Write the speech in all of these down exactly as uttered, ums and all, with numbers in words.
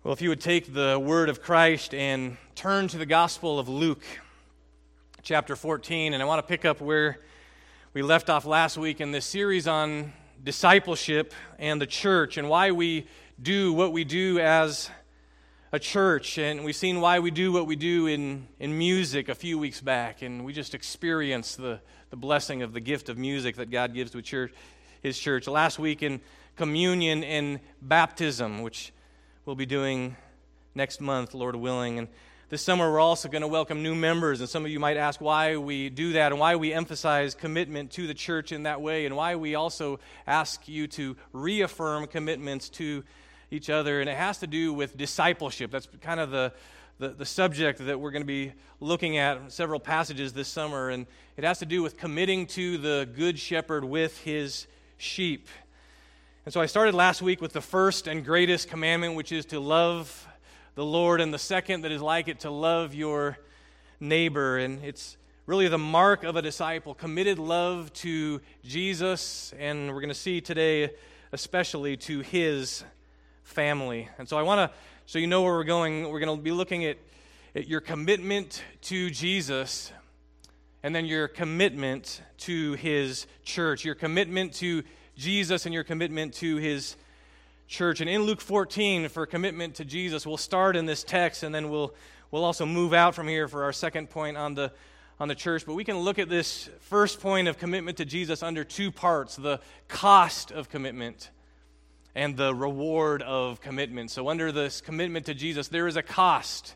Well, if you would take the word of Christ and turn to the Gospel of Luke, chapter fourteen, and I want to pick up where we left off last week in this series on discipleship and the church and why we do what we do as a church. And we've seen why we do what we do in, in music a few weeks back, and we just experienced the, the blessing of the gift of music that God gives to a church, His church. Last week in communion and baptism, which we'll be doing next month, Lord willing. And this summer, we're also going to welcome new members. And some of you might ask why we do that and why we emphasize commitment to the church in that way and why we also ask you to reaffirm commitments to each other. And it has to do with discipleship. That's kind of the, the, the subject that we're going to be looking at in several passages this summer. And it has to do with committing to the Good Shepherd with his sheep. And so I started last week with the first and greatest commandment, which is to love the Lord, and the second that is like it, to love your neighbor. And it's really the mark of a disciple, committed love to Jesus, and we're going to see today especially to his family. And so I want to, so you know where we're going, we're going to be looking at, at your commitment to Jesus, and then your commitment to his church, your commitment to Jesus and your commitment to his church. And in Luke fourteen, for commitment to Jesus, we'll start in this text, and then we'll we'll also move out from here for our second point on the on the church. But we can look at this first point of commitment to Jesus under two parts: the cost of commitment and the reward of commitment. So under this commitment to Jesus, there is a cost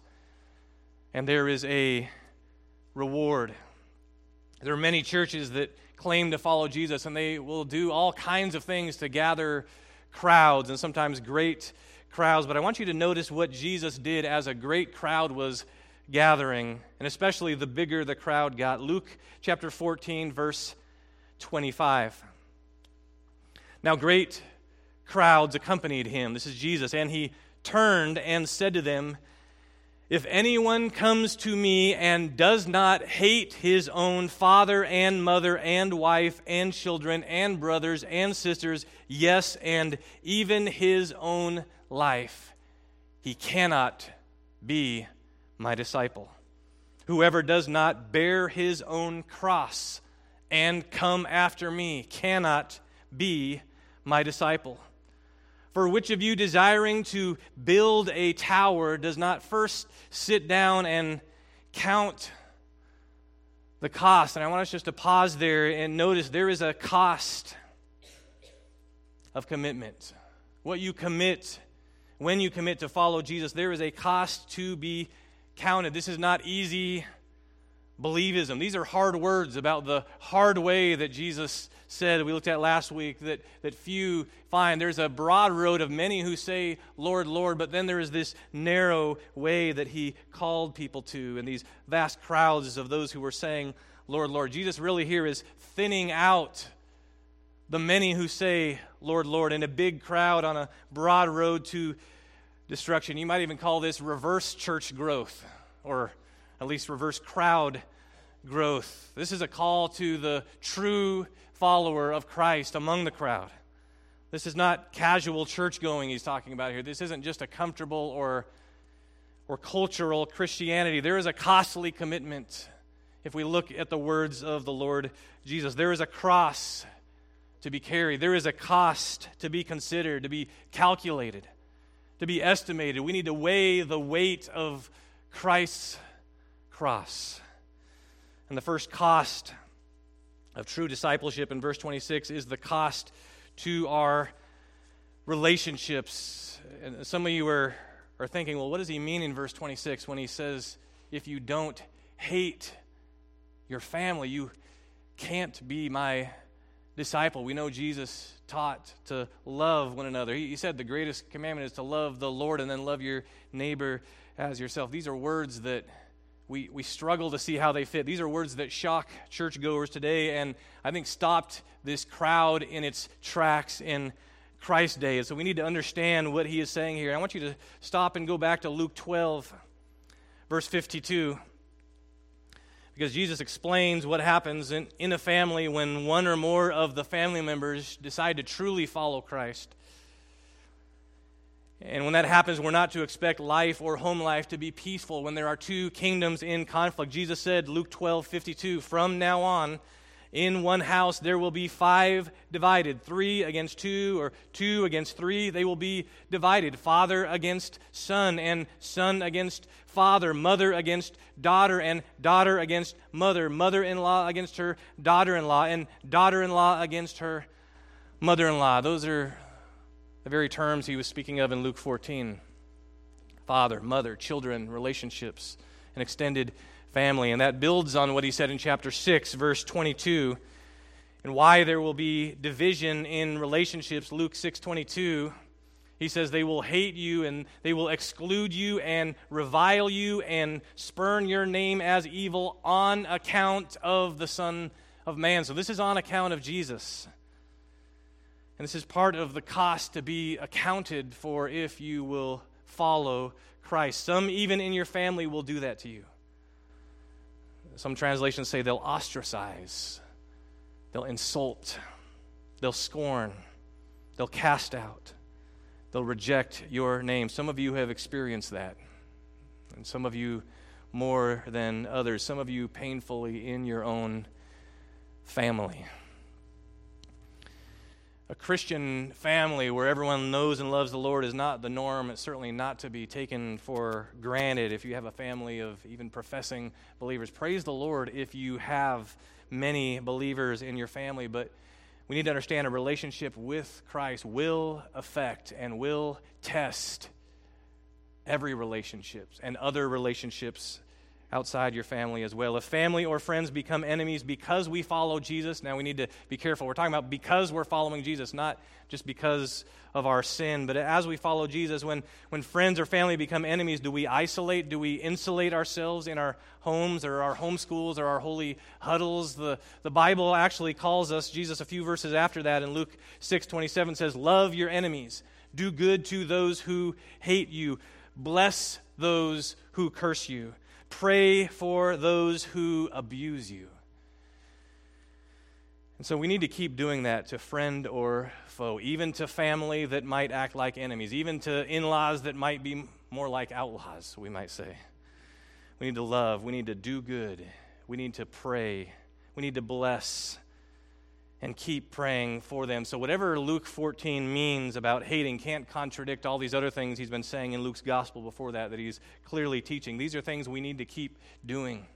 and there is a reward. There are many churches that claim to follow Jesus, and they will do all kinds of things to gather crowds, and sometimes great crowds. But I want you to notice what Jesus did as a great crowd was gathering, and especially the bigger the crowd got. Luke chapter fourteen, verse twenty-five. Now great crowds accompanied him. This is Jesus. And he turned and said to them, "If anyone comes to me and does not hate his own father and mother and wife and children and brothers and sisters, yes, and even his own life, he cannot be my disciple. Whoever does not bear his own cross and come after me cannot be my disciple. For which of you, desiring to build a tower, does not first sit down and count the cost?" And I want us just to pause there and notice there is a cost of commitment. What you commit, when you commit to follow Jesus, there is a cost to be counted. This is not easy believism. These are hard words about the hard way that Jesus said, we looked at last week, that, that few find. There's a broad road of many who say, "Lord, Lord," but then there is this narrow way that he called people to, and these vast crowds of those who were saying, "Lord, Lord." Jesus really here is thinning out the many who say, "Lord, Lord," in a big crowd on a broad road to destruction. You might even call this reverse church growth, or at least reverse crowd growth. This is a call to the true follower of Christ among the crowd. This is not casual church going he's talking about here. This isn't just a comfortable or, or cultural Christianity. There is a costly commitment if we look at the words of the Lord Jesus. There is a cross to be carried. There is a cost to be considered, to be calculated, to be estimated. We need to weigh the weight of Christ's cross. And the first cost of true discipleship in verse twenty-six is the cost to our relationships. And some of you are, are thinking, well, what does he mean in verse twenty-six when he says, if you don't hate your family, you can't be my disciple? We know Jesus taught to love one another. He, he said the greatest commandment is to love the Lord and then love your neighbor as yourself. These are words that We we struggle to see how they fit. These are words that shock churchgoers today, and I think stopped this crowd in its tracks in Christ's day. And so we need to understand what he is saying here. I want you to stop and go back to Luke twelve, verse fifty-two, because Jesus explains what happens in, in a family when one or more of the family members decide to truly follow Christ. And when that happens, we're not to expect life or home life to be peaceful when there are two kingdoms in conflict. Jesus said, Luke twelve fifty-two, from now on, in one house there will be five divided, three against two, or two against three. They will be divided, father against son, and son against father, mother against daughter, and daughter against mother, mother-in-law against her daughter-in-law, and daughter-in-law against her mother-in-law. Those are the very terms he was speaking of in Luke fourteen. Father, mother, children, relationships, an extended family. And that builds on what he said in chapter six, verse twenty-two, and why there will be division in relationships. Luke six twenty-two, he says, they will hate you and they will exclude you and revile you and spurn your name as evil on account of the Son of Man. So this is on account of Jesus. And this is part of the cost to be accounted for if you will follow Christ. Some, even in your family, will do that to you. Some translations say they'll ostracize, they'll insult, they'll scorn, they'll cast out, they'll reject your name. Some of you have experienced that, and some of you more than others, some of you painfully in your own family. A Christian family where everyone knows and loves the Lord is not the norm. It's certainly not to be taken for granted if you have a family of even professing believers. Praise the Lord if you have many believers in your family, but we need to understand a relationship with Christ will affect and will test every relationship and other relationships outside your family as well. If family or friends become enemies because we follow Jesus, now we need to be careful. We're talking about because we're following Jesus, not just because of our sin. But as we follow Jesus, when, when friends or family become enemies, do we isolate? Do we insulate ourselves in our homes or our homeschools or our holy huddles? The, the Bible actually calls us, Jesus a few verses after that in Luke six twenty-seven says, love your enemies, do good to those who hate you, bless those who curse you. Pray for those who abuse you. And so we need to keep doing that to friend or foe, even to family that might act like enemies, even to in-laws that might be more like outlaws, we might say. We need to love. We need to do good. We need to pray. We need to bless and keep praying for them. So whatever Luke fourteen means about hating can't contradict all these other things he's been saying in Luke's gospel before that, that he's clearly teaching. These are things we need to keep doing.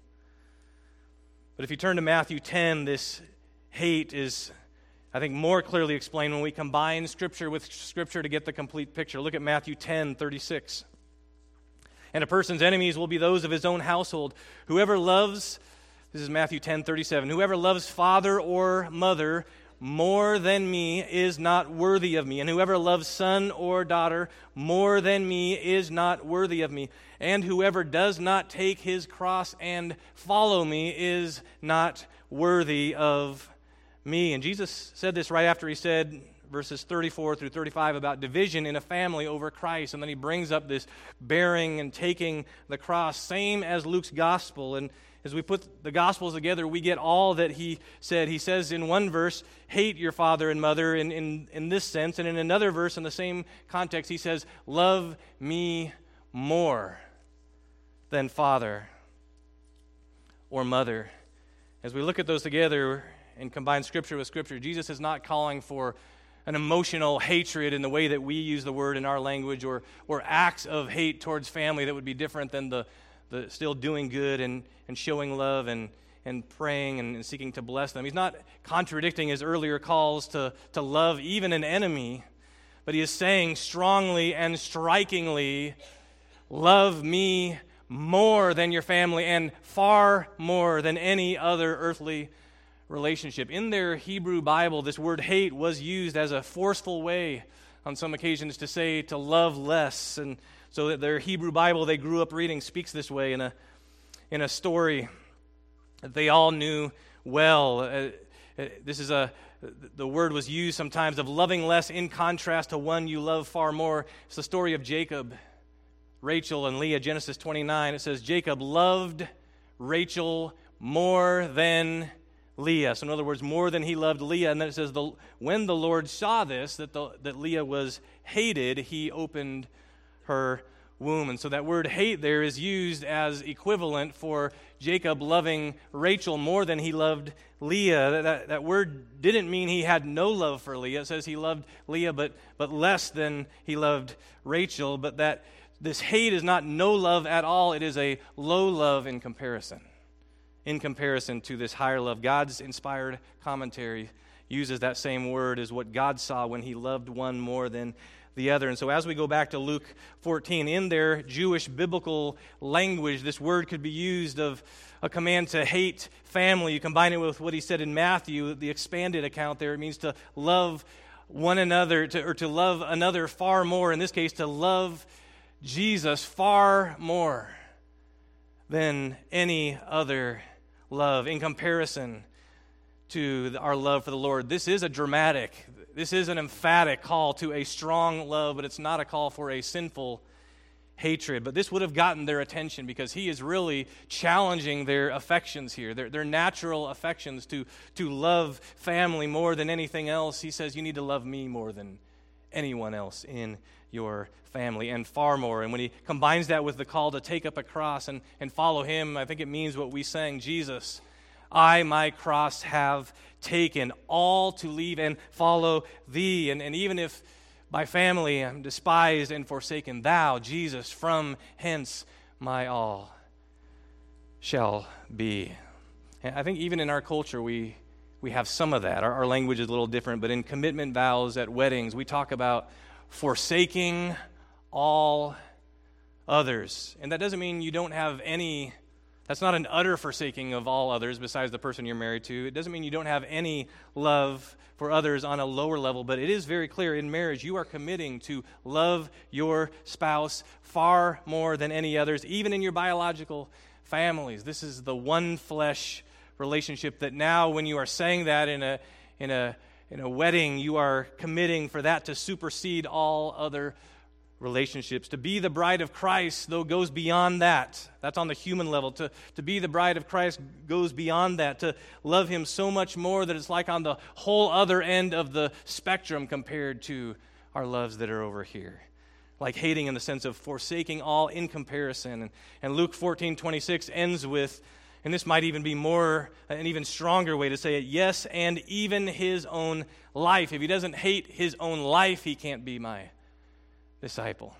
But if you turn to Matthew ten, this hate is, I think, more clearly explained when we combine Scripture with Scripture to get the complete picture. Look at Matthew ten thirty-six. And a person's enemies will be those of his own household. Whoever loves... This is Matthew ten thirty-seven. Whoever loves father or mother more than me is not worthy of me. And whoever loves son or daughter more than me is not worthy of me. And whoever does not take his cross and follow me is not worthy of me. And Jesus said this right after he said, verses thirty-four through thirty-five, about division in a family over Christ. And then he brings up this bearing and taking the cross, same as Luke's gospel. And as we put the Gospels together, we get all that he said. He says in one verse, hate your father and mother in, in, in this sense. And in another verse, in the same context, he says, love me more than father or mother. As we look at those together and combine Scripture with Scripture, Jesus is not calling for an emotional hatred in the way that we use the word in our language, or, or acts of hate towards family that would be different than the The still doing good and, and showing love and, and praying and, and seeking to bless them. He's not contradicting his earlier calls to, to love even an enemy, but he is saying strongly and strikingly, love me more than your family and far more than any other earthly relationship. In their Hebrew Bible, this word hate was used as a forceful way on some occasions to say to love less. And so that their Hebrew Bible they grew up reading speaks this way in a in a story that they all knew well. Uh, this is a the word was used sometimes of loving less in contrast to one you love far more. It's the story of Jacob, Rachel, and Leah, Genesis twenty-nine. It says Jacob loved Rachel more than Leah. So in other words, more than he loved Leah. And then it says, the, when the Lord saw this, that, the, that Leah was hated, he opened her womb. And so that word hate there is used as equivalent for Jacob loving Rachel more than he loved Leah. That, that, that word didn't mean he had no love for Leah. It says he loved Leah, but, but less than he loved Rachel. But that this hate is not no love at all. It is a low love in comparison. In comparison to this higher love. God's inspired commentary uses that same word as what God saw when he loved one more than the other. And so as we go back to Luke fourteen, in their Jewish biblical language, this word could be used of a command to hate family. You combine it with what he said in Matthew, the expanded account there. It means to love one another, to, or to love another far more. In this case, to love Jesus far more than any other love in comparison to our love for the Lord. This is a dramatic, this is an emphatic call to a strong love, but it's not a call for a sinful hatred. But this would have gotten their attention because he is really challenging their affections here, their, their natural affections to, to love family more than anything else. He says, you need to love me more than anyone else in your family, and far more. And when he combines that with the call to take up a cross and, and follow him, I think it means what we sang, Jesus, I my cross have taken, all to leave and follow thee. And, and even if by family I'm despised and forsaken, thou, Jesus, from hence my all shall be. And I think even in our culture we we have some of that. Our, our language is a little different, but in commitment vows at weddings, we talk about forsaking all others. And that doesn't mean you don't have any, that's not an utter forsaking of all others besides the person you're married to. It doesn't mean you don't have any love for others on a lower level, but it is very clear in marriage you are committing to love your spouse far more than any others, even in your biological families. This is the one flesh relationship that now when you are saying that in a in a in a wedding, you are committing for that to supersede all other relationships. To be the bride of Christ, though, goes beyond that. That's on the human level. To, to be the bride of Christ goes beyond that. To love him so much more that it's like on the whole other end of the spectrum compared to our loves that are over here. Like hating in the sense of forsaking all in comparison. And, and Luke fourteen twenty-six ends with, and this might even be more, an even stronger way to say it, yes, and even his own life. If he doesn't hate his own life, he can't be my disciple.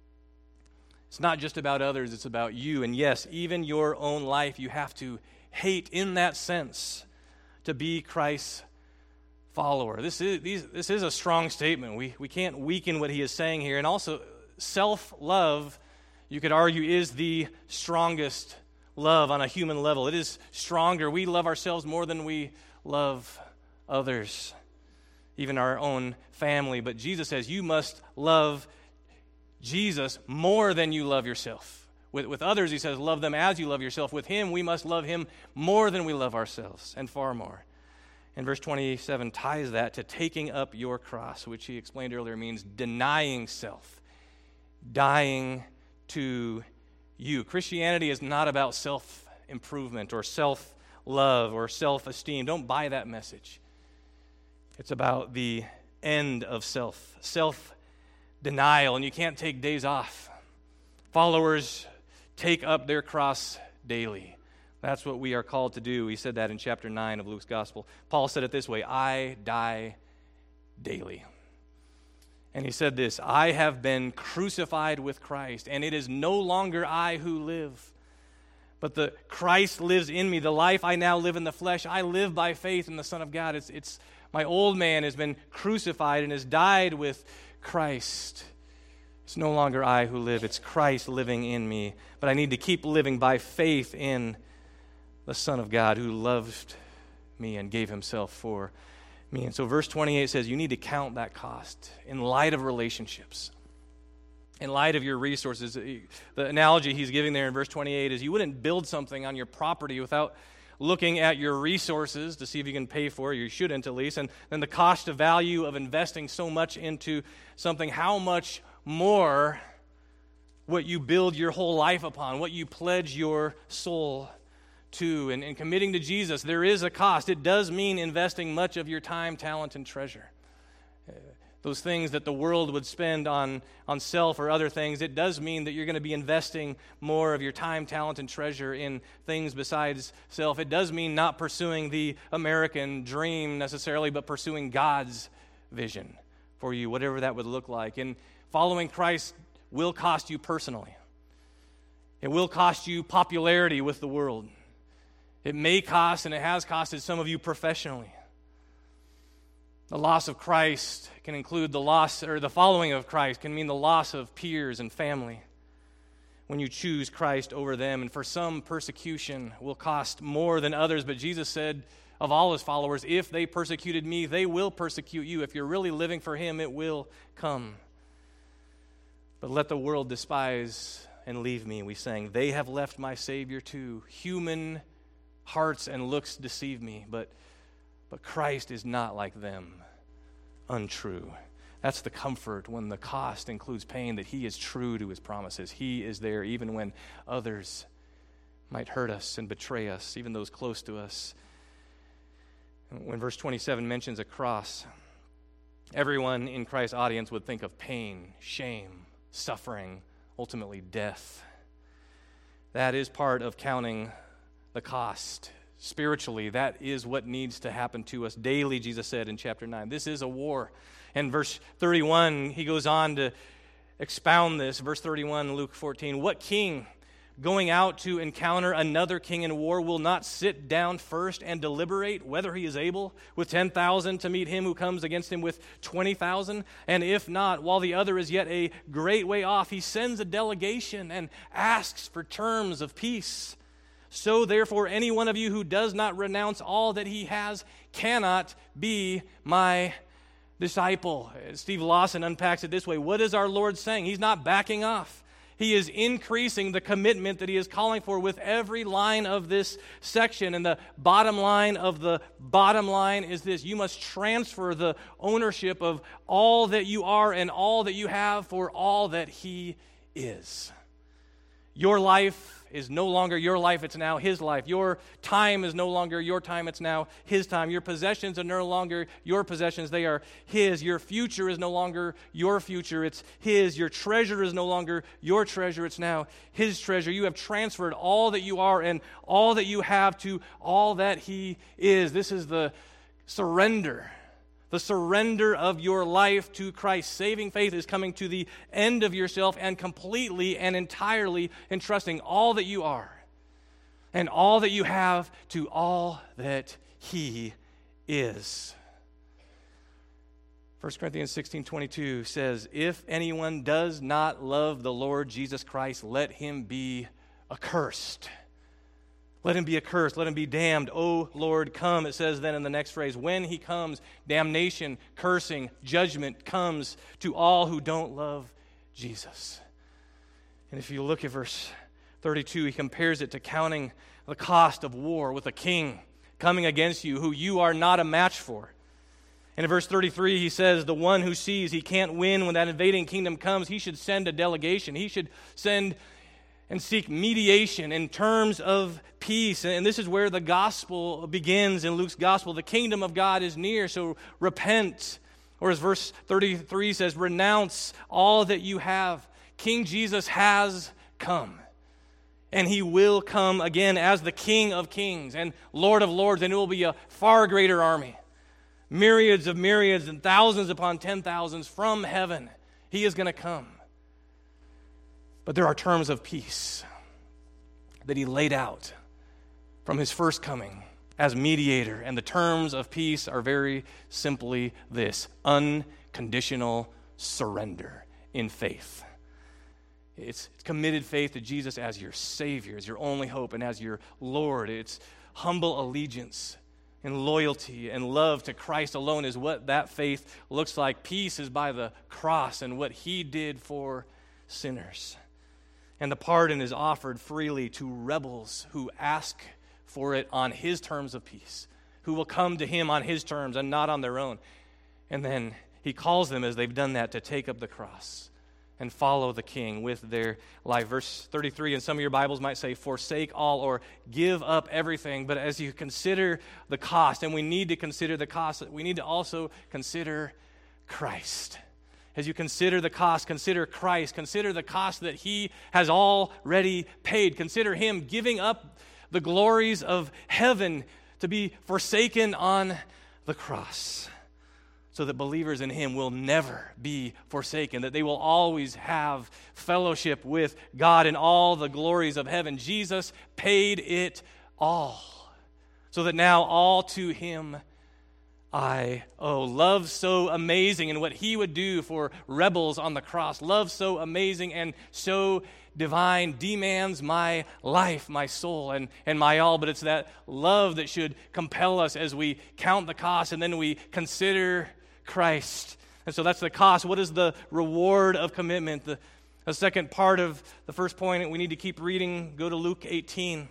It's not just about others, it's about you. And yes, even your own life you have to hate in that sense to be Christ's follower. This is, these, this is a strong statement. We, we can't weaken what he is saying here. And also, self-love, you could argue, is the strongest love on a human level. It is stronger. We love ourselves more than we love others, even our own family. But Jesus says you must love Jesus more than you love yourself. With, with others, he says, love them as you love yourself. With him, we must love him more than we love ourselves, and far more. And verse twenty-seven ties that to taking up your cross, which he explained earlier means denying self, dying to you. Christianity is not about self-improvement or self-love or self-esteem. Don't buy that message. It's about the end of self, self-denial, and you can't take days off. Followers take up their cross daily. That's what we are called to do. He said that in chapter nine of Luke's Gospel. Paul said it this way, I die daily. And he said this, I have been crucified with Christ, and it is no longer I who live, but the Christ lives in me. The life I now live in the flesh, I live by faith in the Son of God. It's, it's my old man has been crucified and has died with Christ. It's no longer I who live, it's Christ living in me. But I need to keep living by faith in the Son of God who loved me and gave himself for me. And so verse twenty-eight says you need to count that cost in light of relationships, in light of your resources. The analogy he's giving there in verse twenty-eight is you wouldn't build something on your property without looking at your resources to see if you can pay for it. You shouldn't, at least. And then the cost of value of investing so much into something, how much more what you build your whole life upon, what you pledge your soul too. And, and committing to Jesus, there is a cost. It does mean investing much of your time, talent, and treasure. Uh, those things that the world would spend on, on self or other things, it does mean that you're going to be investing more of your time, talent, and treasure in things besides self. It does mean not pursuing the American dream necessarily, but pursuing God's vision for you, whatever that would look like. And following Christ will cost you personally. It will cost you popularity with the world. It may cost, and it has costed some of you professionally. The loss of Christ can include the loss, or the following of Christ can mean the loss of peers and family when you choose Christ over them. And for some, persecution will cost more than others. But Jesus said of all his followers, if they persecuted me, they will persecute you. If you're really living for him, it will come. But let the world despise and leave me, we sang. They have left my Savior too. Human hearts and looks deceive me, but But Christ is not like them, untrue. That's the comfort when the cost includes pain, that he is true to his promises. He is there even when others might hurt us and betray us, even those close to us. When verse twenty-seven mentions a cross, everyone in Christ's audience would think of pain, shame, suffering, ultimately death. That is part of counting the cost. Spiritually, that is what needs to happen to us daily, Jesus said in chapter nine. This is a war. And verse thirty-one, he goes on to expound this. Verse thirty-one, Luke fourteen, what king going out to encounter another king in war will not sit down first and deliberate whether he is able with ten thousand to meet him who comes against him with twenty thousand? And if not, while the other is yet a great way off, he sends a delegation and asks for terms of peace. So therefore, any one of you who does not renounce all that he has cannot be my disciple. Steve Lawson unpacks it this way. What is our Lord saying? He's not backing off. He is increasing the commitment that he is calling for with every line of this section. And the bottom line of the bottom line is this. You must transfer the ownership of all that you are and all that you have for all that he is. Your life is no longer your life, it's now his life. Your time is no longer your time, it's now his time. Your possessions are no longer your possessions, they are his. Your future is no longer your future, it's his. Your treasure is no longer your treasure, it's now his treasure. You have transferred all that you are and all that you have to all that he is. This is the surrender. The surrender of your life to Christ. Saving faith is coming to the end of yourself and completely and entirely entrusting all that you are and all that you have to all that he is. First Corinthians sixteen twenty-two says, if anyone does not love the Lord Jesus Christ, let him be accursed. Let him be accursed. Let him be damned. O Lord, come. It says then in the next phrase, when he comes, damnation, cursing, judgment comes to all who don't love Jesus. And if you look at verse thirty-two, he compares it to counting the cost of war with a king coming against you who you are not a match for. And in verse thirty-three, he says, the one who sees he can't win when that invading kingdom comes, he should send a delegation. He should send and seek mediation in terms of peace. And this is where the gospel begins in Luke's gospel. The kingdom of God is near, so repent. Or as verse thirty-three says, renounce all that you have. King Jesus has come. And he will come again as the King of kings and Lord of lords. And it will be a far greater army. Myriads of myriads and thousands upon ten thousands from heaven. He is going to come. But there are terms of peace that he laid out from his first coming as mediator. And the terms of peace are very simply this: unconditional surrender in faith. It's committed faith to Jesus as your Savior, as your only hope, and as your Lord. It's humble allegiance and loyalty and love to Christ alone is what that faith looks like. Peace is by the cross and what he did for sinners. And the pardon is offered freely to rebels who ask for it on his terms of peace, who will come to him on his terms and not on their own. And then he calls them, as they've done that, to take up the cross and follow the King with their life. Verse thirty-three in some of your Bibles might say, forsake all or give up everything. But as you consider the cost, and we need to consider the cost, we need to also consider Christ. As you consider the cost, consider Christ. Consider the cost that he has already paid. Consider him giving up the glories of heaven to be forsaken on the cross, so that believers in him will never be forsaken, that they will always have fellowship with God in all the glories of heaven. Jesus paid it all, so that now all to him I owe. Love so amazing and what he would do for rebels on the cross. Love so amazing and so divine demands my life, my soul, and, and my all. But it's that love that should compel us as we count the cost and then we consider Christ. And so that's the cost. What is the reward of commitment? The, the second part of the first point, we need to keep reading. Go to Luke eighteen.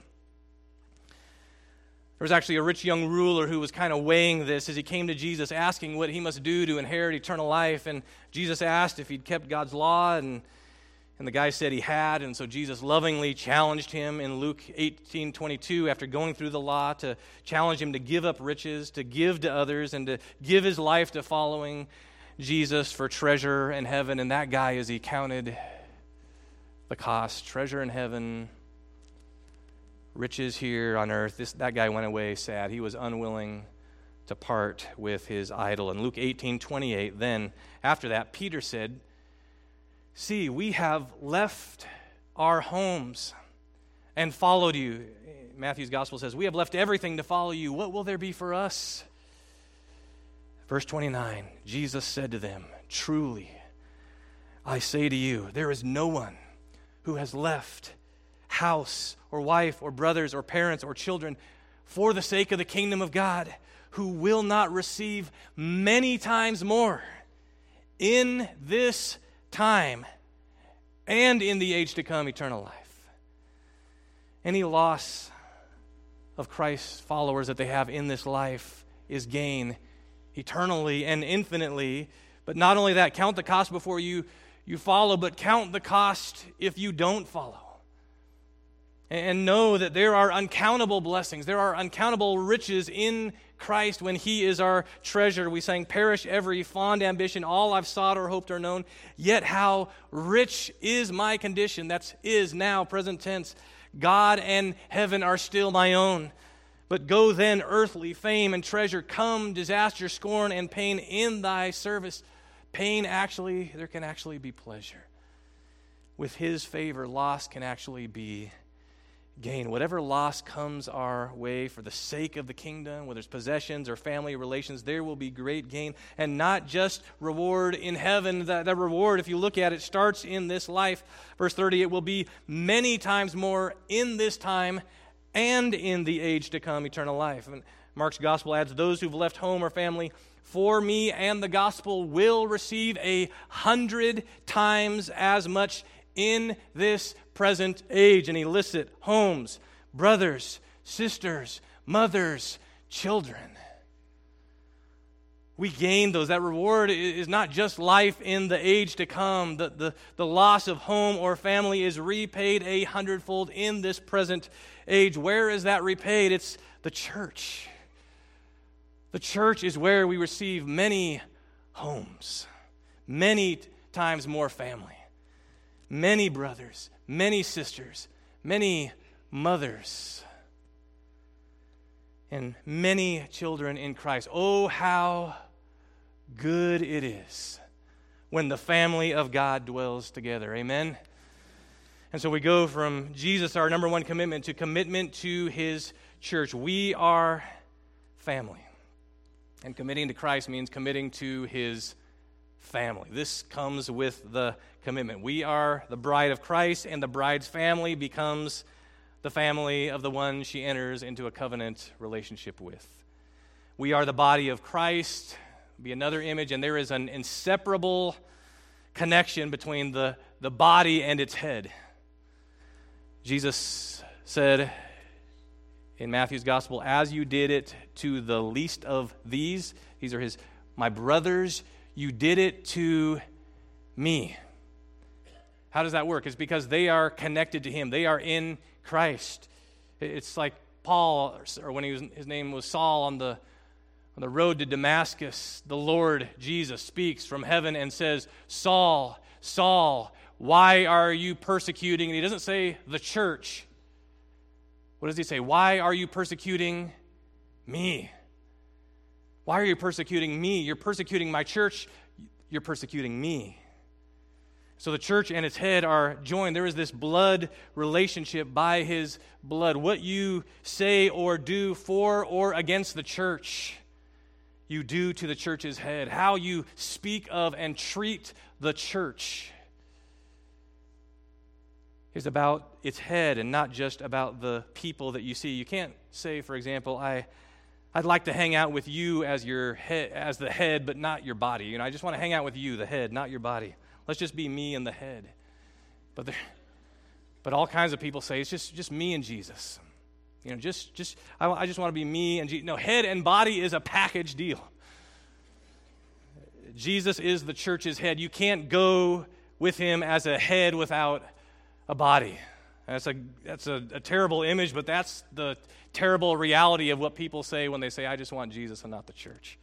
There was actually a rich young ruler who was kind of weighing this as he came to Jesus, asking what he must do to inherit eternal life. And Jesus asked if he'd kept God's law, and, and the guy said he had. And so Jesus lovingly challenged him in Luke eighteen twenty-two, after going through the law, to challenge him to give up riches, to give to others, and to give his life to following Jesus for treasure in heaven. And that guy, as he counted the cost, treasure in heaven, riches here on earth, this that guy went away sad. He was unwilling to part with his idol. In Luke eighteen twenty-eight, then after that, Peter said, see, we have left our homes and followed you. Matthew's gospel says, we have left everything to follow you. What will there be for us? Verse twenty-nine, Jesus said to them, truly, I say to you, there is no one who has left house or wife or brothers or parents or children for the sake of the kingdom of God who will not receive many times more in this time and in the age to come eternal life. Any loss of Christ's followers that they have in this life is gain eternally and infinitely. But not only that, count the cost before you, you follow, but count the cost if you don't follow. And know that there are uncountable blessings. There are uncountable riches in Christ when he is our treasure. We sang, perish every fond ambition, all I've sought or hoped or known. Yet how rich is my condition. That's is now, present tense. God and heaven are still my own. But go then, earthly fame and treasure, come, disaster, scorn, and pain in thy service. Pain actually, there can actually be pleasure. With his favor, loss can actually be gain. Whatever loss comes our way for the sake of the kingdom, whether it's possessions or family relations, there will be great gain. And not just reward in heaven. The, the reward, if you look at it, starts in this life. Verse thirty, it will be many times more in this time and in the age to come, eternal life. And Mark's gospel adds, those who've left home or family for me and the gospel will receive a hundred times as much in this present age. And he lists it: homes, brothers, sisters, mothers, children. We gain those. That reward is not just life in the age to come. The, the, the loss of home or family is repaid a hundredfold in this present age. Where is that repaid? It's the church. The church is where we receive many homes, many times more family, many brothers, many sisters, many mothers, and many children in Christ. Oh, how good it is when the family of God dwells together. Amen? And so we go from Jesus, our number one commitment, to commitment to his church. We are family. And committing to Christ means committing to his family. This comes with the commitment. We are the bride of Christ, and the bride's family becomes the family of the one she enters into a covenant relationship with. We are the body of Christ, be another image, and there is an inseparable connection between the, the body and its head. Jesus said in Matthew's gospel, as you did it to the least of these, these are his, my brothers, you did it to me. How does that work? It's because they are connected to him. They are in Christ. It's like Paul, or when he was, his name was Saul, on the on the road to Damascus, the Lord Jesus speaks from heaven and says, Saul, Saul, why are you persecuting? And he doesn't say the church. What does he say? Why are you persecuting me? Why are you persecuting me? You're persecuting my church. You're persecuting me. So the church and its head are joined. There is this blood relationship by his blood. What you say or do for or against the church, you do to the church's head. How you speak of and treat the church is about its head and not just about the people that you see. You can't say, for example, I, I'd like to hang out with you as your head, as the head, but not your body. You know, I just want to hang out with you, the head, not your body. Let's just be me and the head. But there, but all kinds of people say it's just, just me and Jesus. You know, just just I, I just want to be me and Jesus. No, head and body is a package deal. Jesus is the church's head. You can't go with him as a head without a body. That's a that's a, a terrible image, but that's the terrible reality of what people say when they say, I just want Jesus and not the church.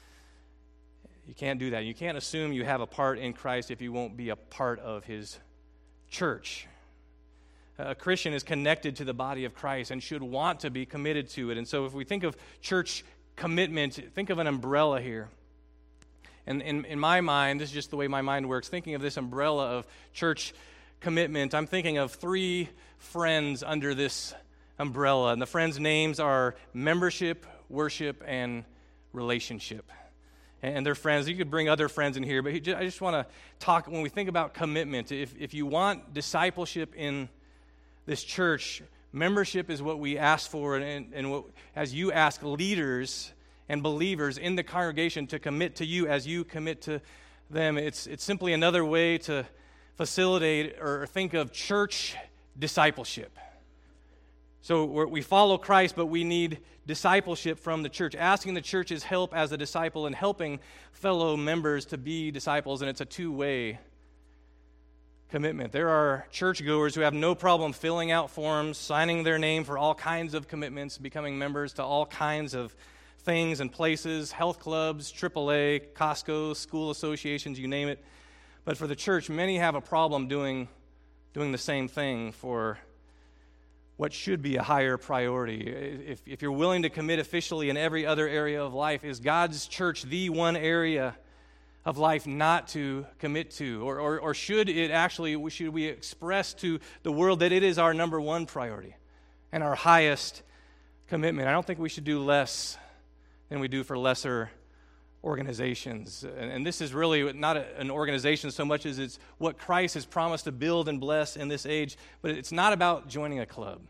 You can't do that. You can't assume you have a part in Christ if you won't be a part of his church. A Christian is connected to the body of Christ and should want to be committed to it. And so if we think of church commitment, think of an umbrella here. And in, in my mind, this is just the way my mind works, thinking of this umbrella of church commitment, I'm thinking of three friends under this umbrella. And the friends' names are membership, worship, and relationship. And they're friends. You could bring other friends in here, but I just want to talk, when we think about commitment, if, if you want discipleship in this church, membership is what we ask for, and, and what, as you ask leaders and believers in the congregation to commit to you as you commit to them, it's, it's simply another way to facilitate or think of church discipleship. So we're, we follow Christ, but we need discipleship from the church, asking the church's help as a disciple and helping fellow members to be disciples, and it's a two-way commitment. There are churchgoers who have no problem filling out forms, signing their name for all kinds of commitments, becoming members to all kinds of things and places, health clubs, triple A, Costco, school associations, you name it. But for the church, many have a problem doing, doing the same thing for what should be a higher priority. If, if you're willing to commit officially in every other area of life, is God's church the one area of life not to commit to? Or, or, or should it actually, should we express to the world that it is our number one priority and our highest commitment? I don't think we should do less than we do for lesser organizations. And, and this is really not a, an organization so much as it's what Christ has promised to build and bless in this age. But it's not about joining a club.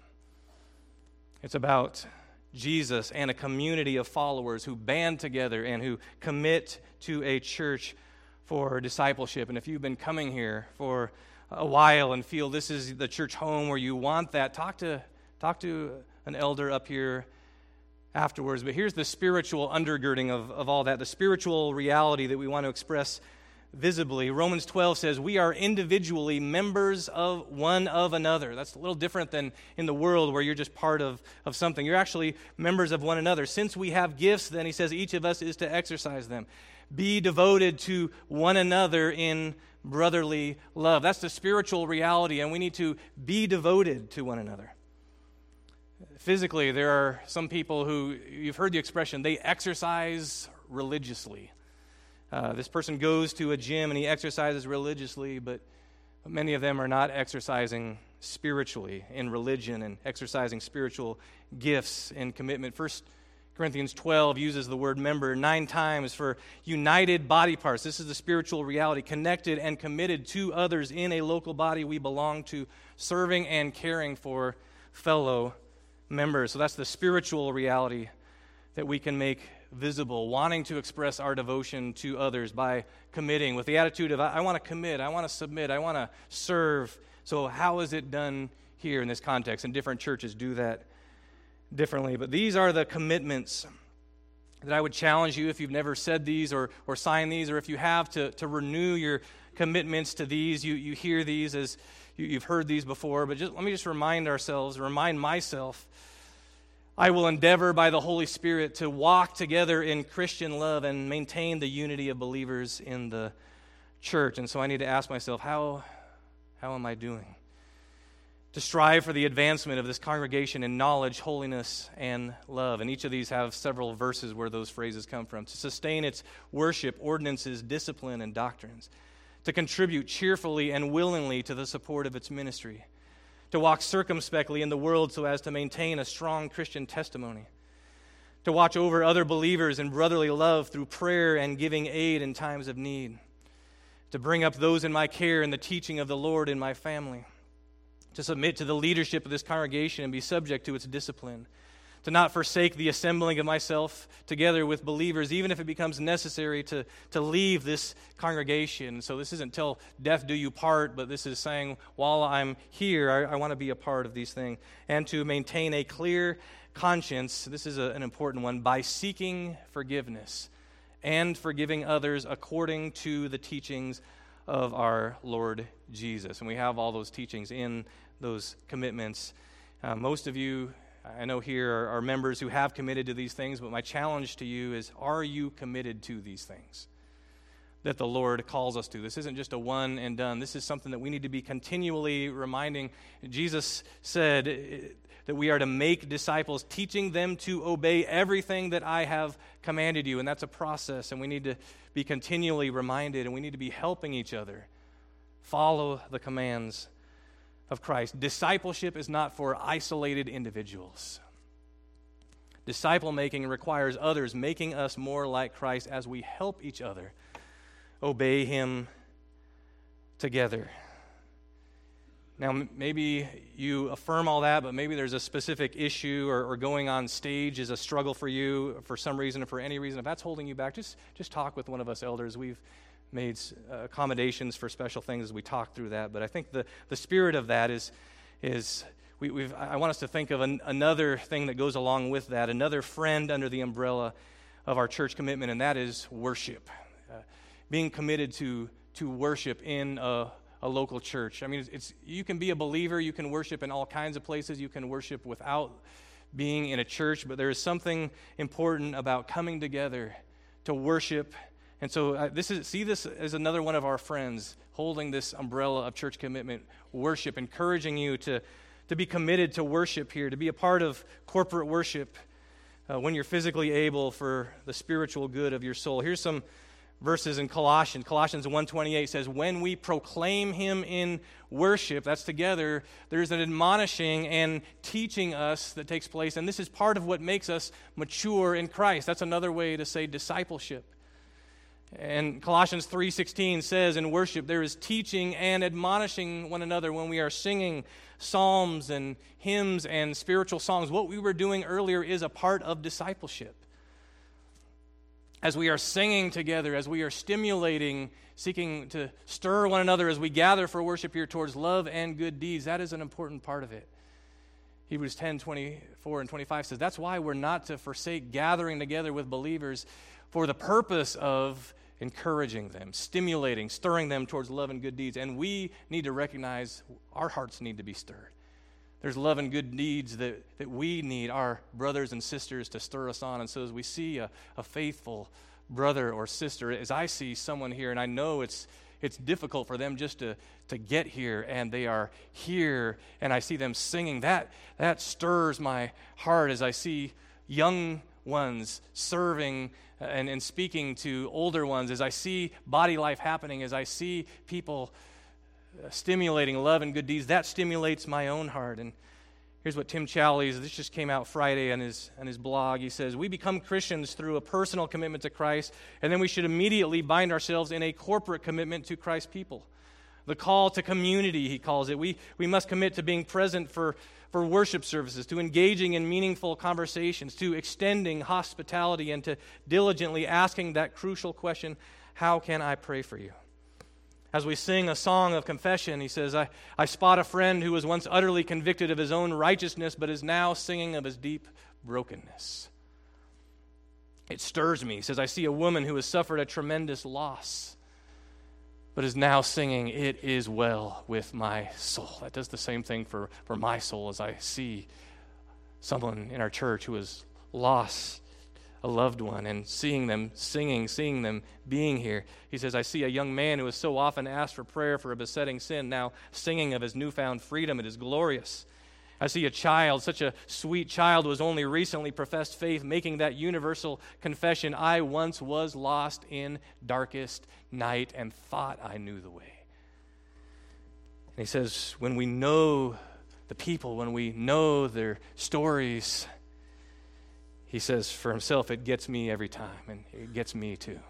It's about Jesus and a community of followers who band together and who commit to a church for discipleship. And if you've been coming here for a while and feel this is the church home where you want that, talk to talk to an elder up here afterwards. But here's the spiritual undergirding of, of all that, the spiritual reality that we want to express visibly. Romans twelve says, we are individually members of one of another. That's a little different than in the world where you're just part of, of something. You're actually members of one another. Since we have gifts, then he says, each of us is to exercise them. Be devoted to one another in brotherly love. That's the spiritual reality, and we need to be devoted to one another. Physically, there are some people who, you've heard the expression, they exercise religiously. Uh, this person goes to a gym and he exercises religiously, but many of them are not exercising spiritually in religion and exercising spiritual gifts and commitment. First Corinthians twelve uses the word member nine times for united body parts. This is the spiritual reality, connected and committed to others in a local body we belong to, serving and caring for fellow members. So that's the spiritual reality that we can make visible, wanting to express our devotion to others by committing with the attitude of, I, I want to commit, I want to submit, I want to serve. So how is it done here in this context? And different churches do that differently. But these are the commitments that I would challenge you, if you've never said these or, or signed these, or if you have, to, to renew your commitments to these. You, you hear these as you, you've heard these before, but just let me just remind ourselves, remind myself, I will endeavor by the Holy Spirit to walk together in Christian love and maintain the unity of believers in the church. And so I need to ask myself, how, how am I doing? To strive for the advancement of this congregation in knowledge, holiness, and love. And each of these have several verses where those phrases come from. To sustain its worship, ordinances, discipline, and doctrines. To contribute cheerfully and willingly to the support of its ministry. To walk circumspectly in the world so as to maintain a strong Christian testimony. To watch over other believers in brotherly love through prayer and giving aid in times of need. To bring up those in my care in the teaching of the Lord in my family. To submit to the leadership of this congregation and be subject to its discipline. To not forsake the assembling of myself together with believers, even if it becomes necessary to, to leave this congregation. So this isn't till death do you part, but this is saying, while I'm here, I, I want to be a part of these things. And to maintain a clear conscience, this is a, an important one, by seeking forgiveness and forgiving others according to the teachings of our Lord Jesus. And we have all those teachings in those commitments. Uh, most of you, I know here, are, are members who have committed to these things, but my challenge to you is, are you committed to these things that the Lord calls us to? This isn't just a one and done. This is something that we need to be continually reminding. Jesus said that we are to make disciples, teaching them to obey everything that I have commanded you. And that's a process, and we need to be continually reminded, and we need to be helping each other follow the commands of Christ. Discipleship is not for isolated individuals. Disciple making requires others, making us more like Christ as we help each other obey Him together. Now, m- maybe you affirm all that, but maybe there's a specific issue, or, or going on stage is a struggle for you for some reason or for any reason. If that's holding you back, just, just talk with one of us elders. We've made uh, accommodations for special things as we talk through that. But I think the, the spirit of that is, is we, we've, I want us to think of an, another thing that goes along with that, another friend under the umbrella of our church commitment, and that is worship. Uh, being committed to, to worship in a a local church. I mean, it's, it's you can be a believer, you can worship in all kinds of places, you can worship without being in a church, but there is something important about coming together to worship. And so uh, this is see this as another one of our friends holding this umbrella of church commitment, worship, encouraging you to, to be committed to worship here, to be a part of corporate worship uh, when you're physically able for the spiritual good of your soul. Here's some verses in Colossians. Colossians one twenty-eight says, when we proclaim Him in worship, that's together, there's an admonishing and teaching us that takes place, and this is part of what makes us mature in Christ. That's another way to say discipleship. And Colossians three sixteen says, in worship there is teaching and admonishing one another when we are singing psalms and hymns and spiritual songs. What we were doing earlier is a part of discipleship. As we are singing together, as we are stimulating, seeking to stir one another as we gather for worship here towards love and good deeds, that is an important part of it. Hebrews ten twenty-four and twenty-five says, that's why we're not to forsake gathering together with believers for the purpose of encouraging them, stimulating, stirring them towards love and good deeds. And we need to recognize our hearts need to be stirred. There's love and good deeds that, that we need our brothers and sisters to stir us on. And so as we see a, a faithful brother or sister, as I see someone here, and I know it's it's difficult for them just to, to get here, and they are here, and I see them singing, that, that stirs my heart as I see young ones serving and, and speaking to older ones, as I see body life happening, as I see people stimulating love and good deeds. That stimulates my own heart. And here's what Tim Challies, this just came out Friday on his on his blog. He says, we become Christians through a personal commitment to Christ, and then we should immediately bind ourselves in a corporate commitment to Christ's people. The call to community, he calls it. We we must commit to being present for, for worship services, to engaging in meaningful conversations, to extending hospitality, and to diligently asking that crucial question, how can I pray for you? As we sing a song of confession, he says, I, I spot a friend who was once utterly convicted of his own righteousness, but is now singing of his deep brokenness. It stirs me. He says, I see a woman who has suffered a tremendous loss, but is now singing, it is well with my soul. That does the same thing for, for my soul as I see someone in our church who has lost a loved one and seeing them singing, seeing them being here. He says, I see a young man who has so often asked for prayer for a besetting sin, now singing of his newfound freedom. It is glorious. I see a child, such a sweet child who has only recently professed faith, making that universal confession, I once was lost in darkest night and thought I knew the way. And he says, when we know the people, when we know their stories, he says for himself, it gets me every time, and it gets me too.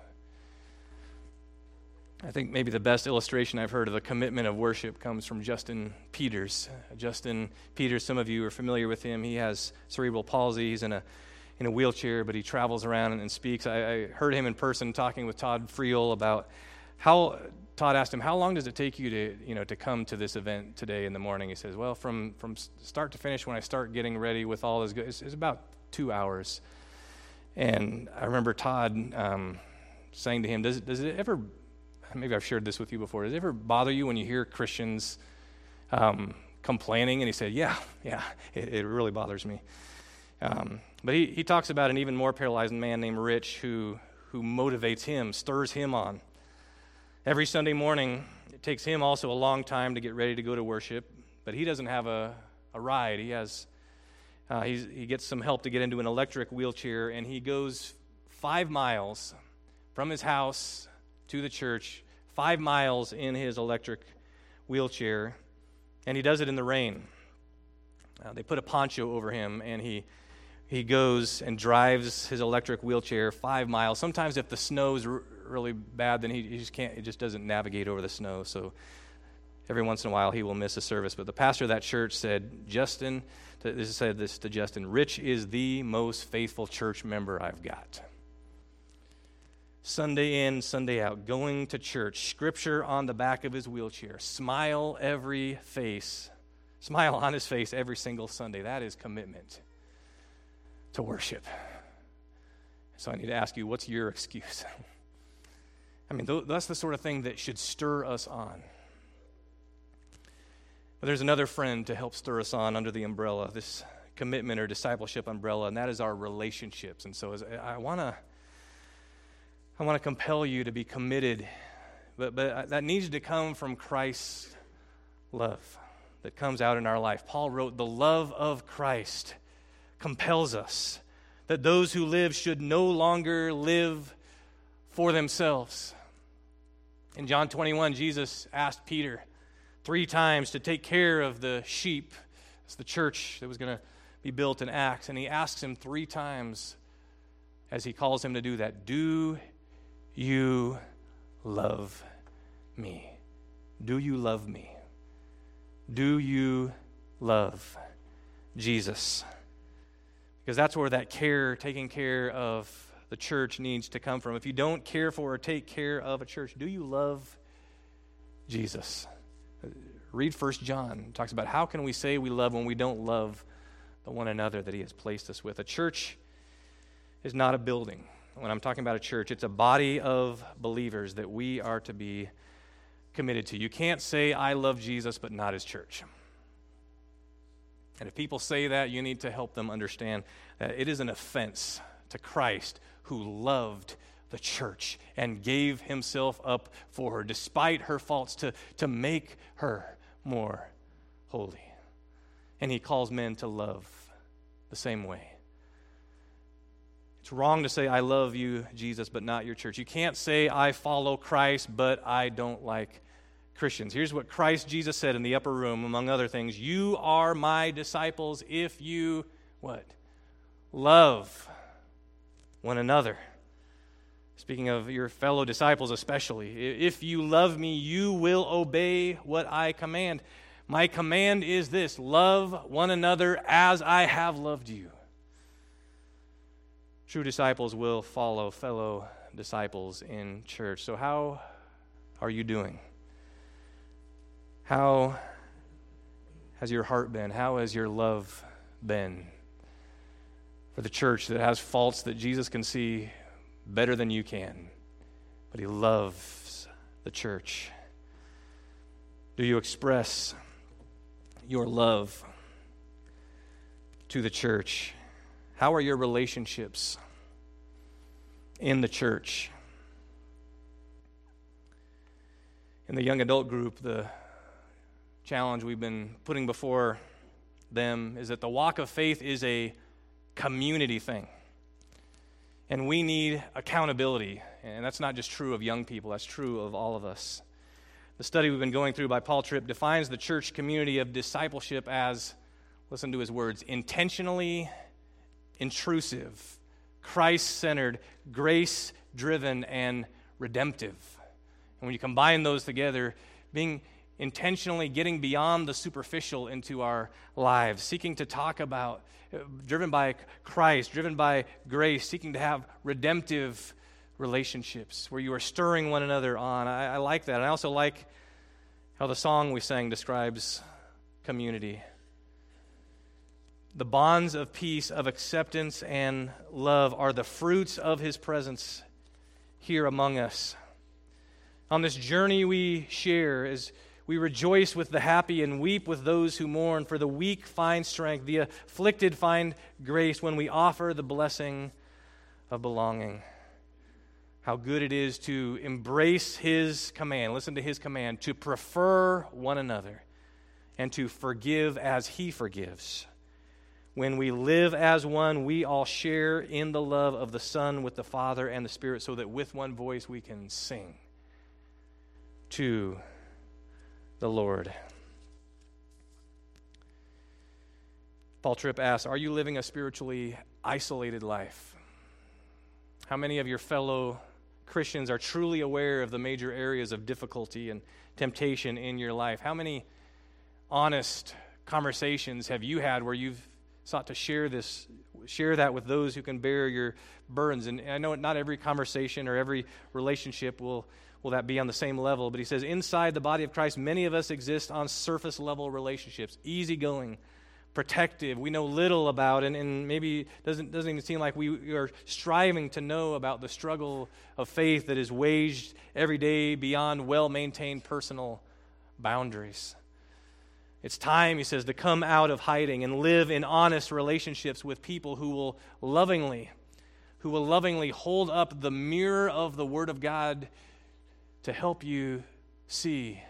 I think maybe the best illustration I've heard of the commitment of worship comes from Justin Peters. Uh, Justin Peters, some of you are familiar with him. He has cerebral palsy. He's in a in a wheelchair, but he travels around and, and speaks. I, I heard him in person talking with Todd Friel about how Todd asked him, how long does it take you to you know to come to this event today in the morning? He says, well, from from start to finish, when I start getting ready with all this, it's, it's about two hours. And I remember Todd um, saying to him, does does it ever maybe I've shared this with you before. Does it ever bother you when you hear Christians um, complaining? And he said, yeah, yeah, it, it really bothers me. Um, but he, he talks about an even more paralyzed man named Rich who, who motivates him, stirs him on. Every Sunday morning, it takes him also a long time to get ready to go to worship, but he doesn't have a, a ride. He has uh, he's, he gets some help to get into an electric wheelchair, and he goes five miles from his house to the church, five miles in his electric wheelchair, and he does it in the rain. Uh, they put a poncho over him, and he he goes and drives his electric wheelchair five miles. Sometimes if the snow's r- really bad, then he, he just can't, he just doesn't navigate over the snow, so every once in a while he will miss a service. But the pastor of that church said, Justin, to, this said this to Justin, Rich is the most faithful church member I've got. Sunday in, Sunday out, going to church, scripture on the back of his wheelchair, smile every face, smile on his face every single Sunday. That is commitment to worship. So I need to ask you, what's your excuse? I mean, th- that's the sort of thing that should stir us on. But there's another friend to help stir us on under the umbrella, this commitment or discipleship umbrella, and that is our relationships. And so as I want to I want to compel you to be committed, but, but that needs to come from Christ's love that comes out in our life. Paul wrote, the love of Christ compels us that those who live should no longer live for themselves. In John twenty-one, Jesus asked Peter three times to take care of the sheep. It's the church that was going to be built in Acts, and he asks him three times as he calls him to do that, do you love me? Do you love me? Do you love Jesus? Because that's where that care, taking care of the church needs to come from. If you don't care for or take care of a church, do you love Jesus? Read First John. It talks about how can we say we love when we don't love the one another that he has placed us with. A church is not a building. When I'm talking about a church, it's a body of believers that we are to be committed to. You can't say, I love Jesus, but not his church. And if people say that, you need to help them understand that it is an offense to Christ who loved the church and gave himself up for her, despite her faults, to, to make her more holy. And he calls men to love the same way. It's wrong to say, I love you, Jesus, but not your church. You can't say, I follow Christ, but I don't like Christians. Here's what Christ Jesus said in the upper room, among other things. You are my disciples if you, what? Love one another. Speaking of your fellow disciples especially. If you love me, you will obey what I command. My command is this, love one another as I have loved you. True disciples will follow fellow disciples in church. So how are you doing? How has your heart been? How has your love been for the church that has faults that Jesus can see better than you can, but he loves the church. Do you express your love to the church? How are your relationships in the church? In the young adult group, the challenge we've been putting before them is that the walk of faith is a community thing. And we need accountability. And that's not just true of young people, that's true of all of us. The study we've been going through by Paul Tripp defines the church community of discipleship as, listen to his words, intentionally intrusive, Christ-centered, grace-driven, and redemptive. And when you combine those together, being intentionally getting beyond the superficial into our lives, seeking to talk about, uh, driven by Christ, driven by grace, seeking to have redemptive relationships where you are stirring one another on. I, I like that. And I also like how the song we sang describes community. The bonds of peace, of acceptance, and love are the fruits of his presence here among us. On this journey we share as we rejoice with the happy and weep with those who mourn, for the weak find strength, the afflicted find grace when we offer the blessing of belonging. How good it is to embrace his command, listen to his command, to prefer one another and to forgive as he forgives. When we live as one, we all share in the love of the Son with the Father and the Spirit, so that with one voice we can sing to the Lord. Paul Tripp asks, are you living a spiritually isolated life? How many of your fellow Christians are truly aware of the major areas of difficulty and temptation in your life? How many honest conversations have you had where you've sought to share this, share that with those who can bear your burdens? And I know not every conversation or every relationship will will that be on the same level, but he says inside the body of Christ, many of us exist on surface level relationships, easygoing, protective, we know little about, and, and maybe doesn't doesn't even seem like we are striving to know about the struggle of faith that is waged every day beyond well-maintained personal boundaries. It's time, he says, to come out of hiding and live in honest relationships with people who will lovingly, who will lovingly hold up the mirror of the Word of God to help you see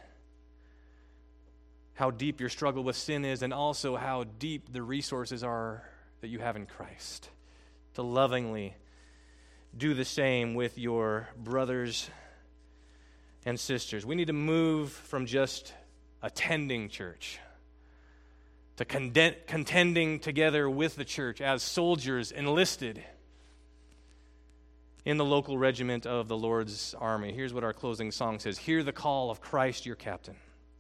how deep your struggle with sin is, and also how deep the resources are that you have in Christ. To lovingly do the same with your brothers and sisters. We need to move from just attending church to conden- contending together with the church as soldiers enlisted in the local regiment of the Lord's army. Here's what our closing song says. Hear the call of Christ your captain.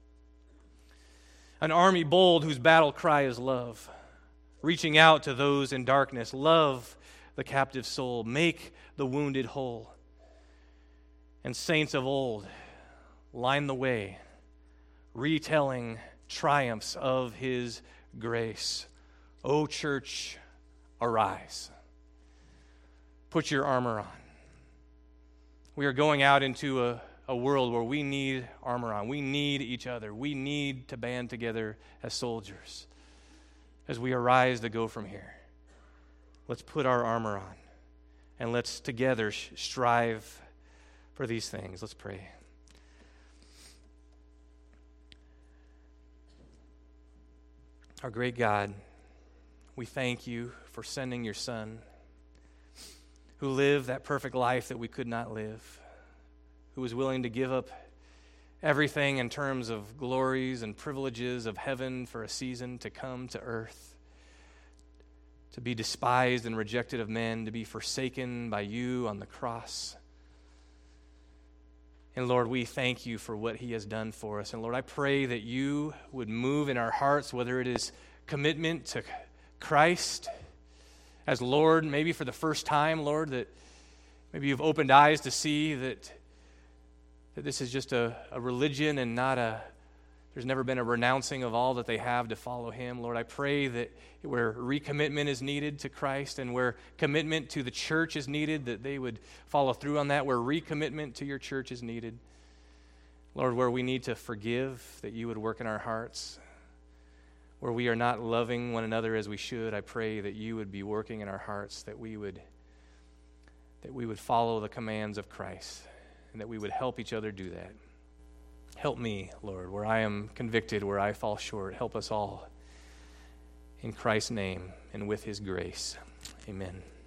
An army bold whose battle cry is love, reaching out to those in darkness. Love the captive soul, make the wounded whole. And saints of old line the way, retelling triumphs of his grace. O church, arise. Put your armor on. We are going out into a, a world where we need armor on. We need each other. We need to band together as soldiers as we arise to go from here. Let's put our armor on, and let's together strive for these things. Let's pray. Our great God, we thank you for sending your Son, who lived that perfect life that we could not live, who was willing to give up everything in terms of glories and privileges of heaven for a season to come to earth, to be despised and rejected of men, to be forsaken by you on the cross. And Lord, we thank you for what he has done for us. And Lord, I pray that you would move in our hearts, whether it is commitment to Christ as Lord, maybe for the first time, Lord, that maybe you've opened eyes to see that, that this is just a, a religion and not a, there's never been a renouncing of all that they have to follow him. Lord, I pray that where recommitment is needed to Christ and where commitment to the church is needed, that they would follow through on that. Where recommitment to your church is needed, Lord, where we need to forgive, that you would work in our hearts. Where we are not loving one another as we should, I pray that you would be working in our hearts, that we would that we would follow the commands of Christ, and that we would help each other do that. Help me, Lord, where I am convicted, where I fall short. Help us all. In Christ's name and with his grace. Amen.